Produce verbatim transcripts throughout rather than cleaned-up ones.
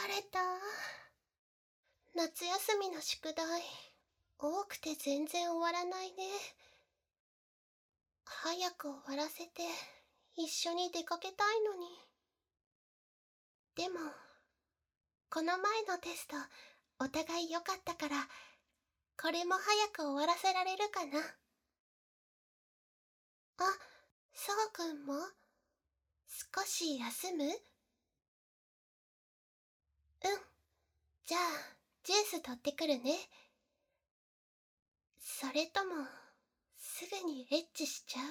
れた。夏休みの宿題、多くて全然終わらないね。早く終わらせて、一緒に出かけたいのに。でも、この前のテスト、お互い良かったから、これも早く終わらせられるかな。あ、そうくんも少し休む？うん。じゃあ、ジュース取ってくるね。それとも、すぐにエッチしちゃう？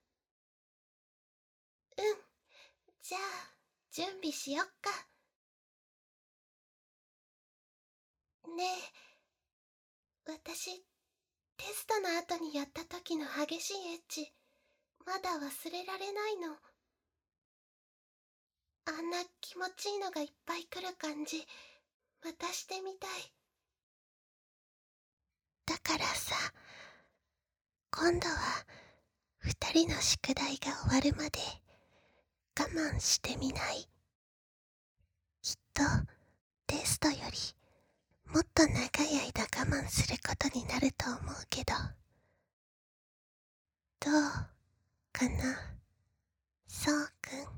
うん。じゃあ、準備しよっか。ねえ、私、テストの後にやった時の激しいエッチ、まだ忘れられないの。あんな気持ちいいのがいっぱい来る感じ、またしてみたい。だからさ、今度は二人の宿題が終わるまで我慢してみない？きっとテストよりもっと長い間我慢することになると思うけど、どうかな、そうくん。